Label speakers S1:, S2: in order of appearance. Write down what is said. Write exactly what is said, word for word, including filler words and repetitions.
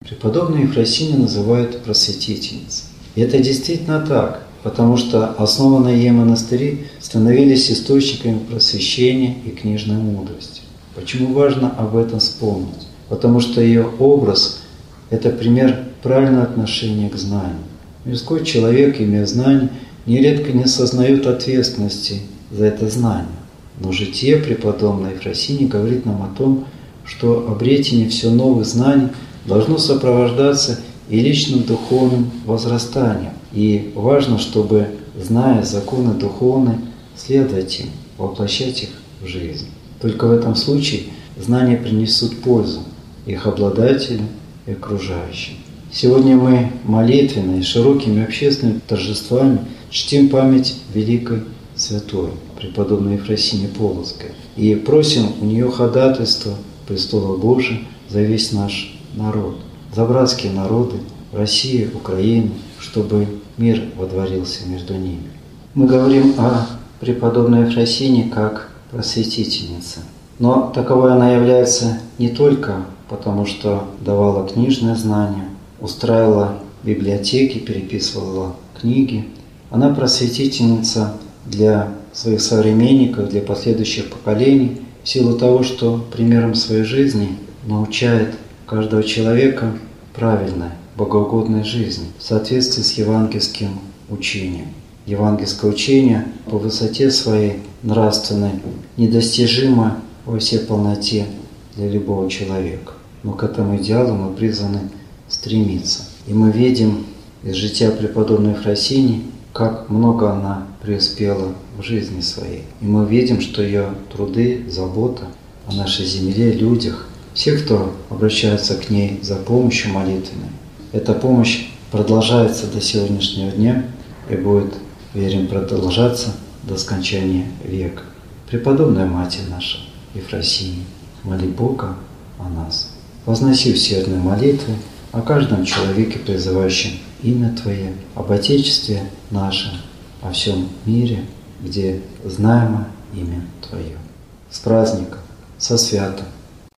S1: Преподобную Ефросинью называют просветительницей. И это действительно так, потому что основанные ей монастыри становились источниками просвещения и книжной мудрости. Почему важно об этом вспомнить? Потому что ее образ – это пример правильного отношения к знанию. Мирской человек, имея знания, нередко не осознает ответственности за это знание. Но житие преподобной Ефросинии говорит нам о том, что обретение все новых знаний должно сопровождаться и личным духовным возрастанием. И важно, чтобы, зная законы духовные, следовать им, воплощать их в жизнь. Только в этом случае знания принесут пользу их обладателю и окружающим. Сегодня мы молитвенно и широкими общественными торжествами чтим память великой святой, преподобной Ефросинии Полоцкой, и просим у нее ходатайства престола Божия за весь наш народ, за братские народы России, Украины, чтобы мир водворился между ними. Мы говорим о преподобной Ефросинии как просветительнице, но таковой она является не только потому, что давала книжные знания, устраивала библиотеки, переписывала книги. Она просветительница для своих современников, для последующих поколений, в силу того, что примером своей жизни научает каждого человека правильной, богоугодной жизни в соответствии с евангельским учением. Евангельское учение по высоте своей нравственной недостижимо во всей полноте для любого человека. Но к этому идеалу мы призваны стремиться. И мы видим из жития преподобной Ефросинии, как много она преуспела в жизни своей. И мы видим, что ее труды, забота о нашей земле, людях, все, кто обращается к ней за помощью молитвенной, эта помощь продолжается до сегодняшнего дня и будет, верим, продолжаться до скончания века. Преподобная Матерь наша, Ефросиния, моли Бога о нас. Возноси усердные молитвы о каждом человеке, призывающем имя Твое, об Отечестве нашем, о всем мире, где знаемо имя Твое. С праздником, со святом!